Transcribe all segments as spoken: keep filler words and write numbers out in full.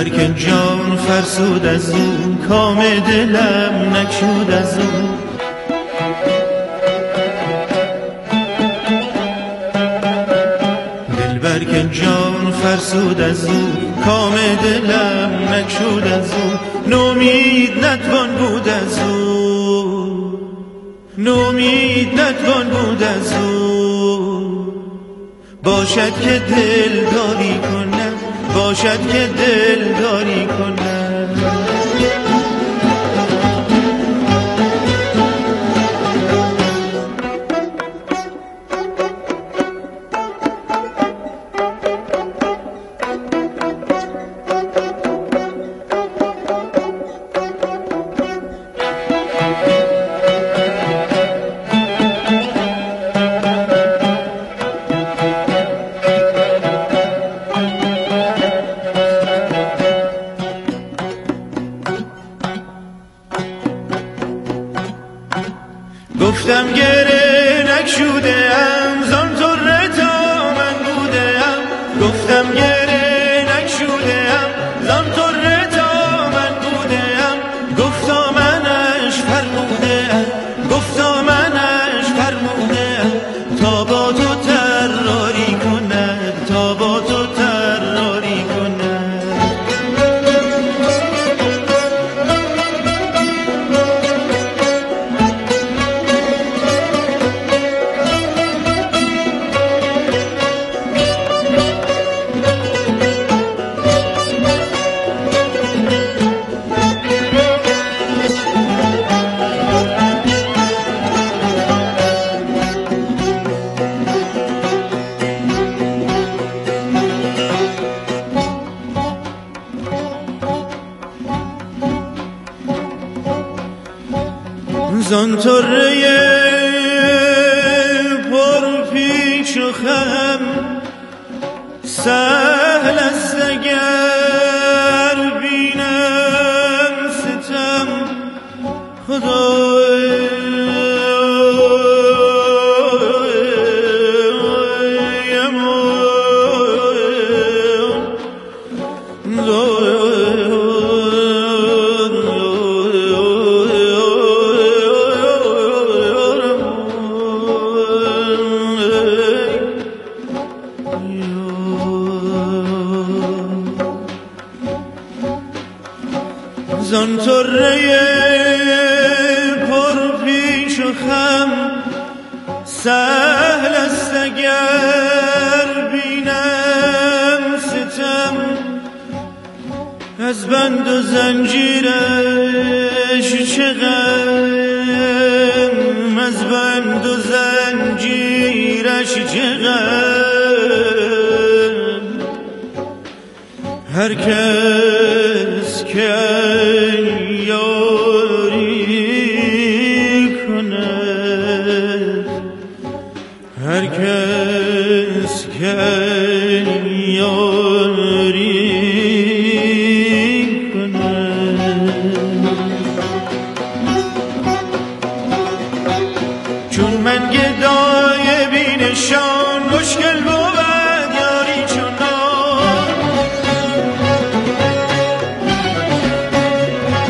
دلبر که جان فرسود از او، کام دلم نکشود از او. دلبر که جان فرسود از او، کام دلم نکشود از او. نومید نتوان بود از او، نومید نتوان بود از او. باشد که دلداری کند، باشد که دلداری کند. گفتم گره نکشوده ام، زان طره تا من بوده ام. گفتم گره نکشوده ام، زان طره تا من بوده ام. گفتا منش فرموده ام، گفتا منش فرموده ام. تا با تو طراری کند، تا با تو طراری کند. زان طره پر پیچ و خم، سهل است اگر بینم ستم. خدای زان طره پر پیچ و خم، سهل است اگر بینم ستم. از بند و زنجیرش چه غم، از بند و زنجیرش چه غم. هر کس که یاری کند، هر کس که یاری کند. چون من گدای بینشان، مشکل بود یاری چونان.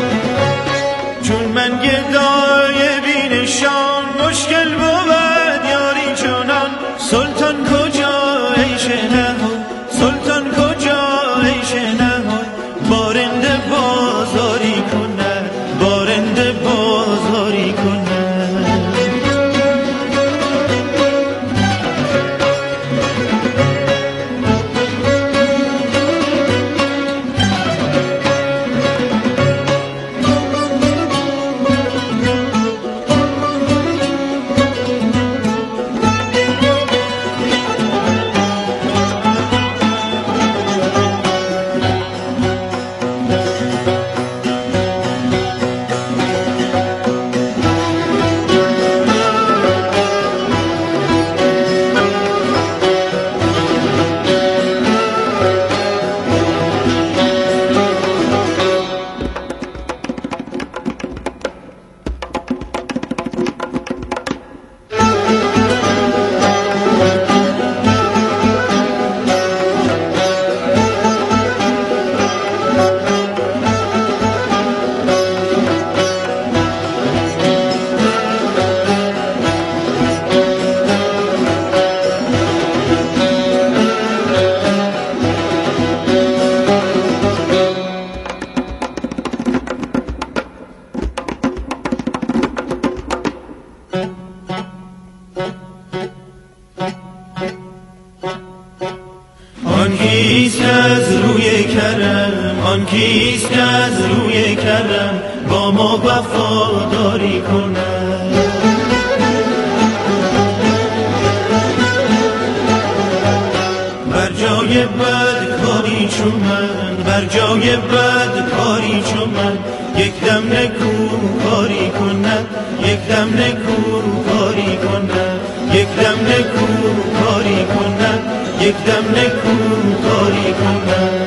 کیست که از روی کرم با ما وفاداری کنه؟ بر جای بد کاری چون من، بر جای بد کاری چون من، یک دم نکو کاری کنه، یک دم نکو کاری کنه، یک دم نکو کاری کنه، یک دم نکو کاری کنه.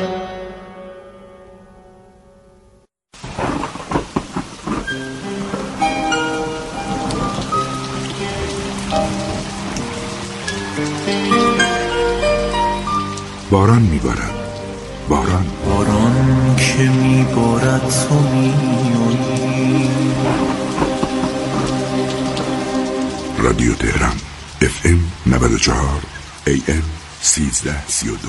باران میبارد، باران باران که میبارد تو میایی. رادیو تهران اف ام نود و چهار ای ام سیزده سی و دو.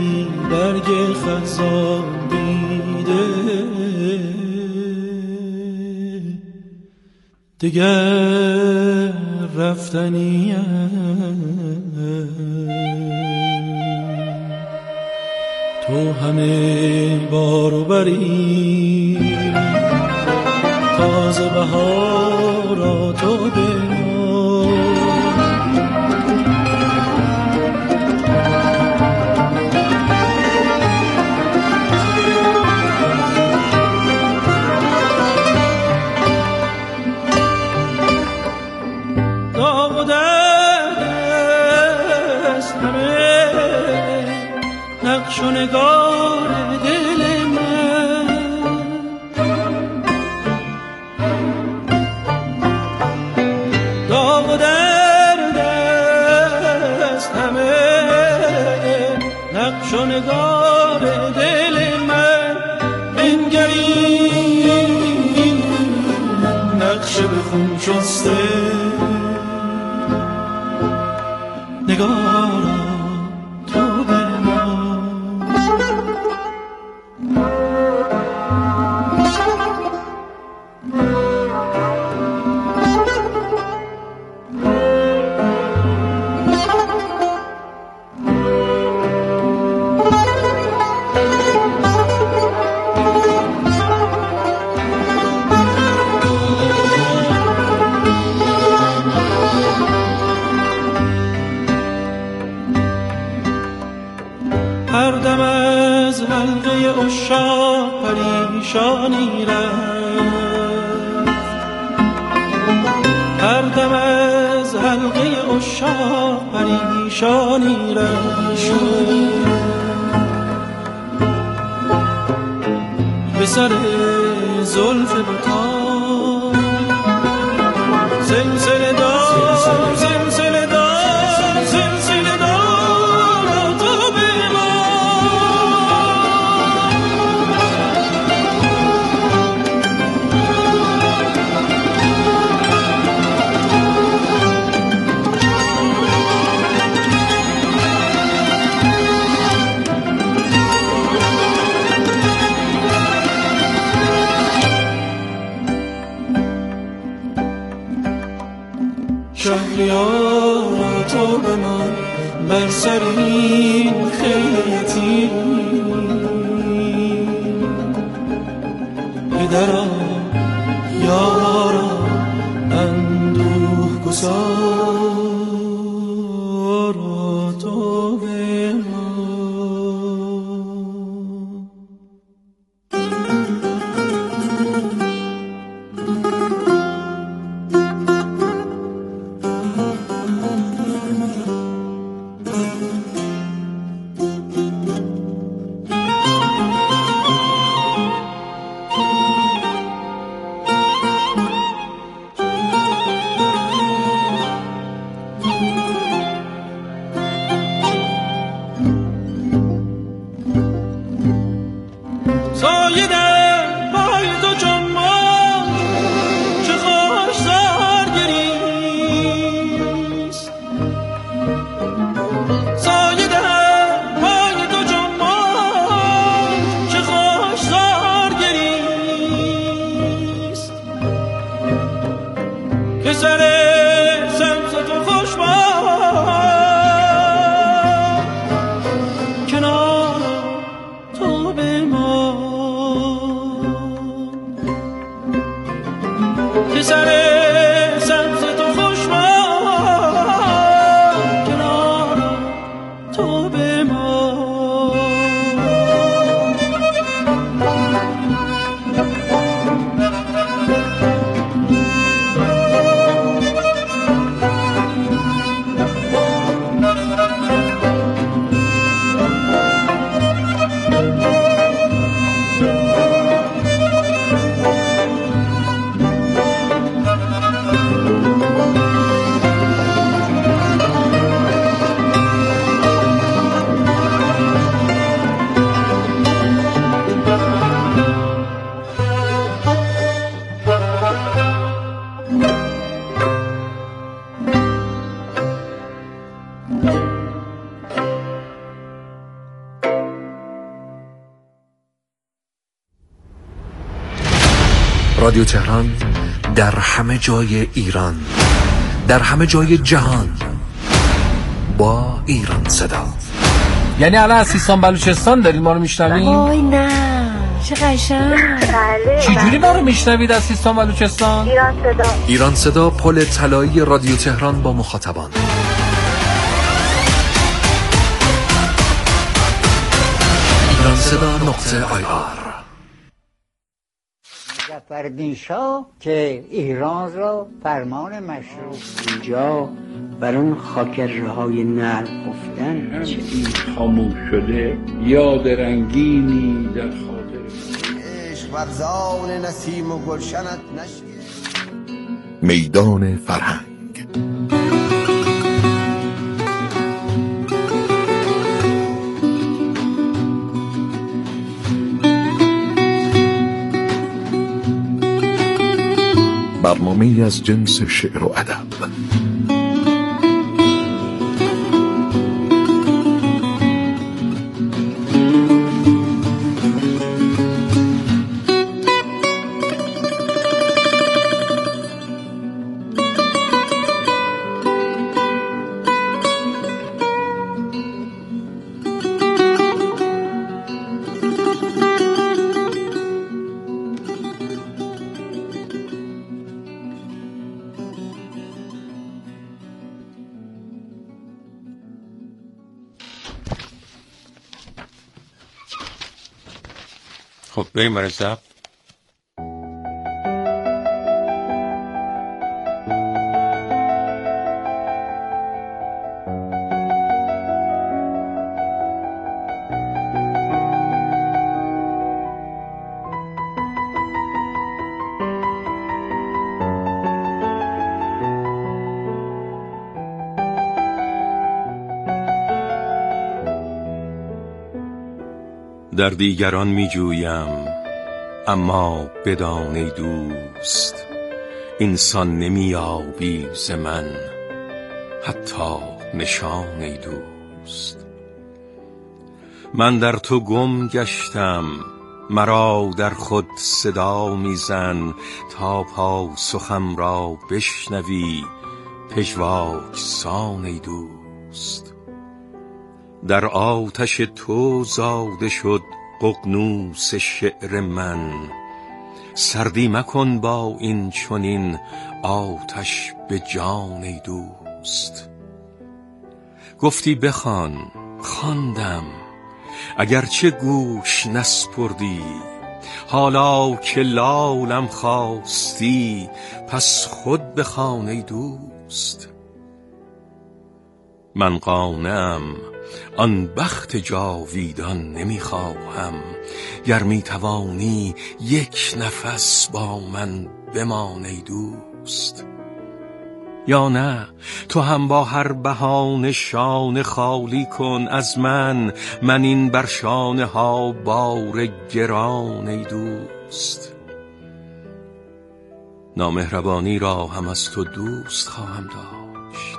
برگ خزان دیده دیگر رفتنیه تو همه بارو بری تازه بهارا تو بما نقش و نگار دل من داغ و درد است همه نقش و نگار دل من بنگری نقش به خون شسته نگارا تو به هر دم از حلقه عشاق پریشانی رفت هر دم از حلقه عشاق پریشانی رفت به سر زلف بتا سلسله دار سلسله دار سلسله دار تو به شهریار تو به من بر سر این خیلی پدرا یارا اندوه گسارا تو به من سایه در پای تو چون ما چه خوش سرگریست سایه در پای تو چون ما چه خوش سرگریست که سر سمس تو خوش باد کنار تو به ما که سر سبز تو خوش باد کنار تو به ما رادیو تهران در همه جای ایران، در همه جای جهان، با ایران صدا. یعنی الان از سیستان بلوچستان دارید ما رو میشنوید؟ وای نه چه قشنگ. چی جوری ما رو میشنوید از سیستان بلوچستان؟ ایران صدا. ایران صدا، پل طلایی رادیو تهران با مخاطبان. ایران صدا نقطه آی آر. ظفرالدین شاه که ایران را فرمان مشروع اینجا بر اون خاکرهای نرم گفتن چه این خاموش شده یاد رنگینی در خاطر عشق ورزان نسیم و گلشنت نشید. میدان فرهنگ. برنامه‌ای از جنس شعر و ادب. خب بریم برای ضبط. در دیگران می جویم اما بدان ای دوست، اینسان نمی یابی ز من حتی نشان ای دوست. من در تو گم گشتم، مرا در خود صدا میزن تا پاسخم را بشنوی پژواک سان ای دوست. در آتش تو زاده شد ققنوس شعر من، سردی مکن با این چنین آتش به جان ای دوست. گفتی بخوان، خواندم، اگرچه گوش نسپردی، حالا که لالم خواستی پس خود بخوان ای دوست. من قانعم آن بخت جاویدان نمیخواهم، گر میتوانی یک نفس با من بمان ای دوست. یا نه تو هم با هر بهانه شانه خالی کن از من، من این بر شانه ها بار گران ای دوست. نامهربانی را هم از تو دوست خواهم داشت،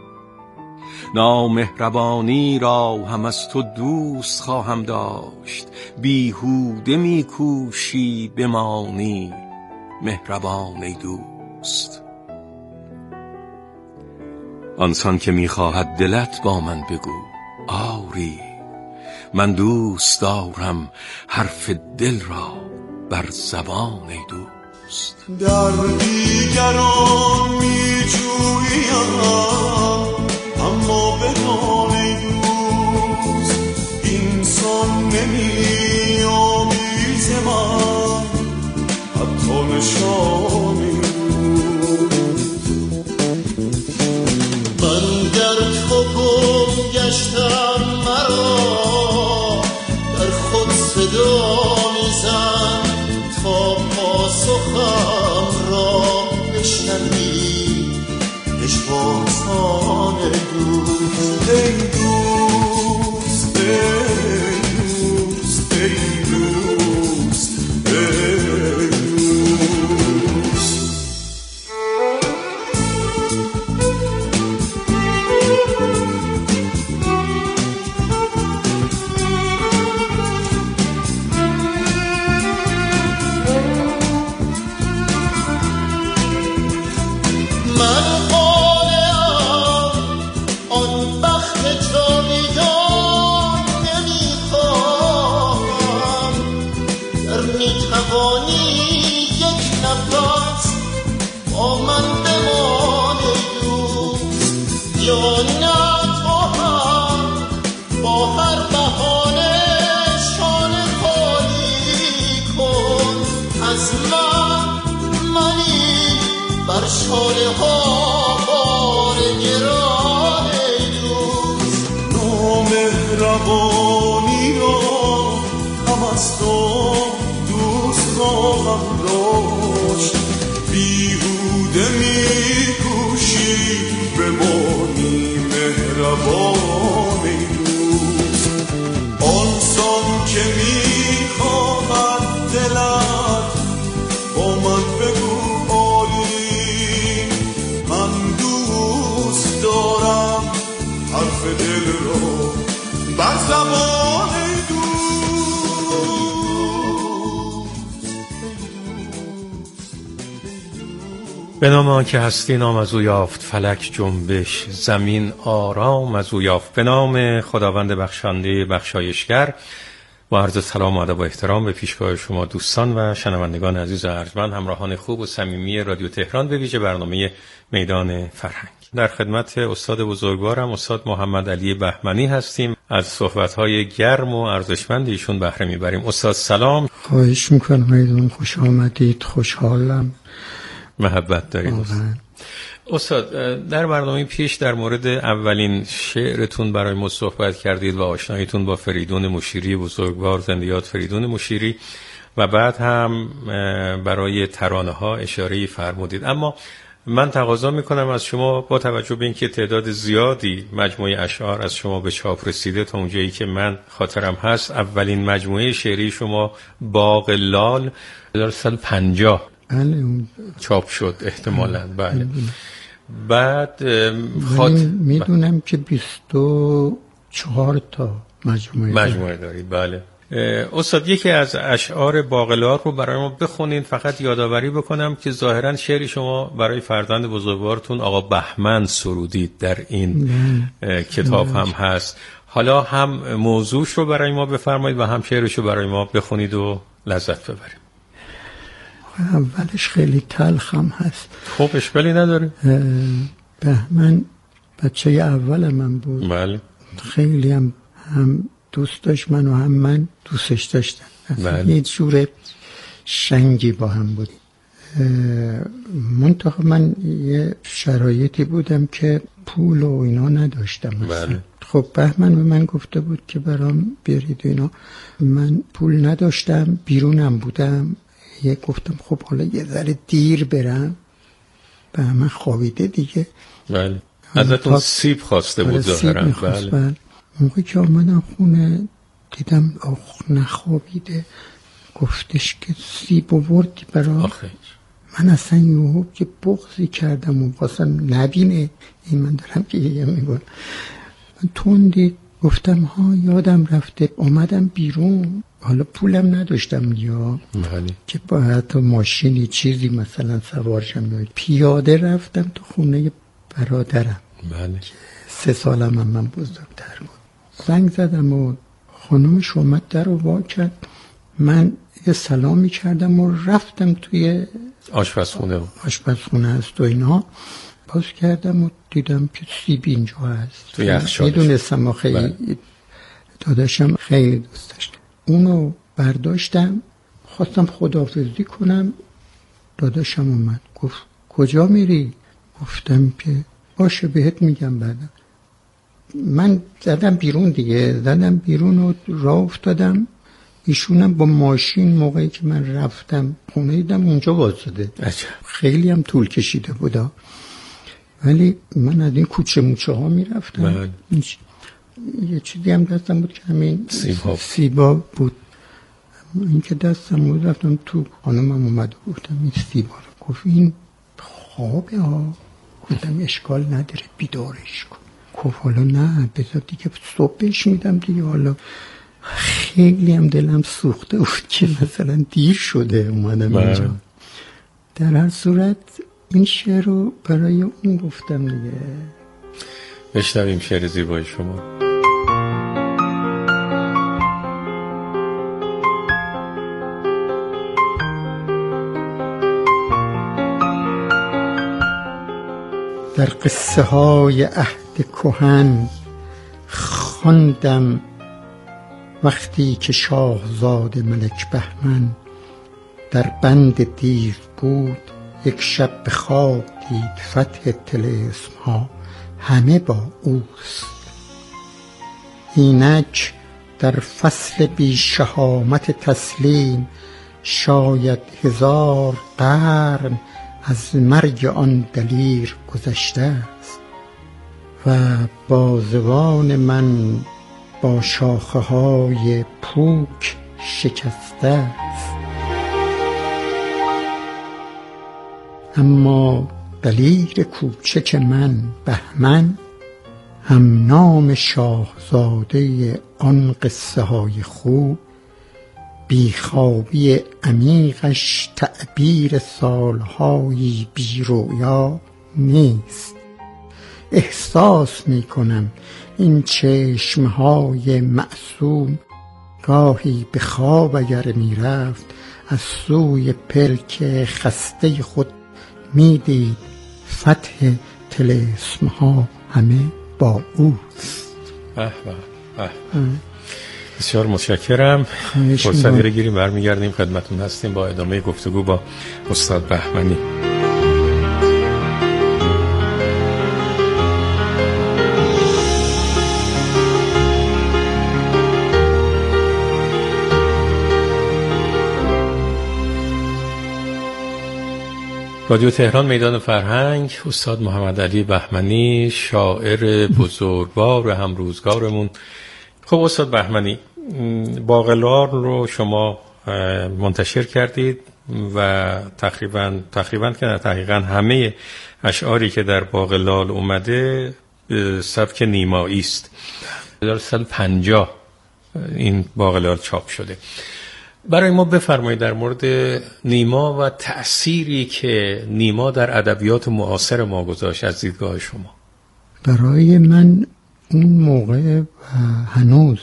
نامهربانی را هم از تو دوست خواهم داشت. بیهوده میکوشی بمانی مهربان ای دوست. آنسان که میخواهد دلت با من بگو، آری من دوست دارم حرف دل را بر زبان ای دوست. در دیگران میجویم اما بدان ای دوست، اینسان نمی‌یابی ز من حتی نشان ای دوست. من در تو گم گشتم، مرا در خود صدا میزن تا پاسخم را بشنوی پژواکسان ای دوست. ای دوست ای دوست ای دوست ای من قانعم آن بخت جاویدان نمیخواهم. گر میتوانی یک نفس با من بمانی دوست، یا نه تو هم با هر بهانه شانه خالی کن از من. منی بر شانه ها بار گران دوست. نامهربانی را هم از تو دوست خواهم داشت، بیهوده میکوشی بمانی مهربان دوست. آنسان که میخواهد دلت با من بگو آری، من دوست دارم حرف دل رو بر زبان به نام آن که هستی نام از او یافت، فلک جنبش زمین آرام از او یافت. به نام خداوند بخشنده بخشایشگر. با عرض سلام و ادب و احترام به پیشگاه شما دوستان و شنوندگان عزیز و ارجمند، همراهان خوب و صمیمی رادیو تهران، به ویژه برنامه میدان فرهنگ. در خدمت استاد بزرگوارم استاد محمد علی بهمنی هستیم. از صحبت‌های گرم و ارزشمند ایشون بهره می‌بریم. استاد سلام. خواهش می‌کنم، ایدون خوش آمدید. خوشحالم. محبت دارید استاد. استاد در برنامه پیش در مورد اولین شعرتون برای ما صحبت کردید و آشناییتون با فریدون مشیری بزرگوار، زنده یاد فریدون مشیری، و بعد هم برای ترانه ها اشاره‌ای فرمودید. اما من تقاضا میکنم از شما با توجه به اینکه تعداد زیادی مجموعه اشعار از شما به چاپ رسیده، تا اونجایی که من خاطرم هست اولین مجموعه شعری شما باغ لال هزار و سیصد و پنجاه بله چاپ شد احتمالاً. بله. بعد خاط... میدونم ب... که بیست و چهار تا مجموعه مجموعه دارید. بله. استاد یکی از اشعار باغ لال رو برای ما بخونین. فقط یادآوری بکنم که ظاهراً شعری شما برای فرزند بزرگوارتون آقا بهمن سرودید در این نه. کتاب نه. هم هست. حالا هم موضوعش رو برای ما بفرمایید و هم شعرش رو برای ما بخونید و لذت ببریم. اولش خیلی تلخ هم هست. خب اشکالی نداره. بهمن بچه اول من بود. بله. خیلی هم هم دوست داشت من و هم من دوستش داشتم. بله. یه جور شنگی با هم بودیم. منتها من یه شرایطی بودم که پول و اینا نداشتم. بله. خب بهمن به من گفته بود که برام بیارید اینا. من پول نداشتم، بیرونم بودم. یه گفتم خب حالا یه ذره دیر برم. به من خوابیده دیگه. بله. ازتون سیب خواسته بود ظاهرا. بله. بله. موقعی که آمدم خونه دیدم آخ نخوابیده. گفتش که سیب آوردی برام. من اصلا یهو که بغضی کردم و خواستم نبینه این من دارم که یه میگم. من تندی گفتم ها یادم رفته. آمدم بیرون، حالا پولم نداشتم یا بله. که باید تو ماشینی چیزی مثلا سوارشم. پیاده رفتم تو خونه برادرم. بله. سه سالم هم من بزرگتر بود. زنگ زدم و خانومش اومد در رو وا کرد. من یه سلامی کردم و رفتم توی آشپزخونه. آشپزخونه هست و اینا. باز کردم و دیدم که سیب اینجا هست. توی یخچالش. میدونستم خیلی بله. داداشم خیلی دوست داشت. اونو برداشتم خواستم خداحافظی کنم. داداشم اومد گفت کجا میری؟ گفتم که باشه بهت میگم بعدم. من زدم بیرون دیگه. زدم بیرون و راه افتادم. ایشونم با ماشین موقعی که من رفتم خونه دیدم اونجا واسده. خیلی هم طول کشیده بودا. ولی من از این کوچه موچه ها میرفتم. یه چیزی هم دستم بود که همین سیبا, سیبا بود. این که دستم بود رفتم تو خانمم اومد و گفتم این سیبا رو. گفت این خوابه ها. گفتم اشکال نداره بیدارش کن. گفت حالا نه بذار دیگه صبح بهش میدم دیگه. حالا خیلی هم دلم سوخته بود که مثلا دیر شده اومدم اینجا. در هر صورت این شعر رو برای اون گفتم دیگه. بشنویم شعر زیبای شما. در قصه های عهد کهن خواندم وقتی که شاهزاده ملک بهمن در بند دیو بود، یک شب به خواب دید فتح طلسم ها همه با اوست. اینک در فصل بی شهامت تسلیم شاید هزار قرن از مرگ آن دلیر گذشته است و بازوان من با شاخه های پوک شکسته است. اما دلیر کوچک من بهمن هم نام شاهزاده آن قصه های خوب، بیخوابی عمیقش تعبیر سالهایی بی رویا نیست. احساس می کنم این چشمهای معصوم گاهی به خواب اگر می رفت از سوی پلک خسته خود می دید فتح طلسم ها همه با اوست. به به به. بسیار متشکرم. فرصتی رو گیریم برمیگردیم خدمتتون هستیم با ادامه گفتگو با استاد بهمنی. رادیو تهران میدان فرهنگ، استاد محمد علی بهمنی، شاعر بزرگوار هم روزگارمون. خب استاد بهمنی، باقلال رو شما منتشر کردید و تقریبا تقریبا که تقریبا همه اشعاری که در باقلال اومده سبک نیمایی است. در سال پنجاه این باقلال چاپ شده. برای ما بفرمایید در مورد نیما و تأثیری که نیما در ادبیات معاصر ما گذاشت از دیدگاه شما. برای من اون موقع و هنوز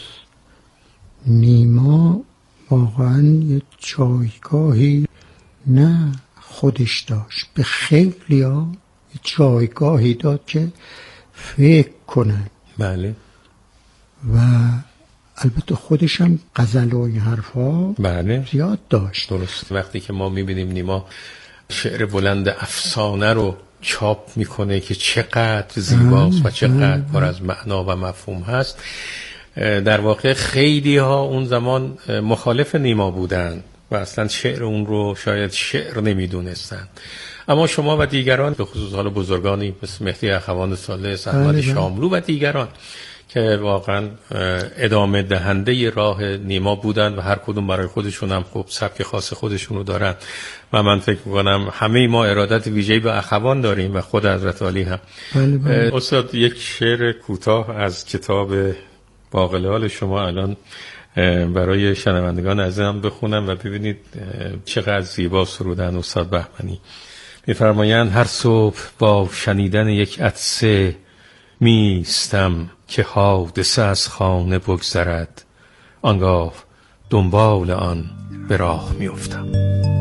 نیما واقعا یه جایگاهی نه خودش داشت، به خیلی ها یه جایگاهی داد که فکر کنن. بله. و البته خودش هم غزل و این حرفا بله زیاد داشت. درست. وقتی که ما میبینیم نیما شعر بلند افسانه رو چاپ میکنه که چقدر زیباست و چقدر پر از معنا و مفهوم هست، در واقع خیلی ها اون زمان مخالف نیما بودن و اصلا شعر اون رو شاید شعر نمیدونستن. اما شما و دیگران، به خصوص حال بزرگانی مثل مهدی اخوان ثالث، احمد شاملو و دیگران که واقعا ادامه دهنده راه نیما بودن و هر کدوم برای خودشون هم خوب سبک خاص خودشون رو دارن و من فکر میکنم همه ما ارادت ویژه‌ای به اخوان داریم و خود حضرت علی هم. بله بله. استاد یک شعر کوتاه از کتاب باقلال شما الان برای شنوندگان عزیزم بخونم و ببینید چقدر زیبا سرودن استاد بهمنی. میفرمایند هر صبح با شنیدن یک عطسه میستم که حادثه از خانه بگذرد، آنگاه دنبال آن به راه میافتم.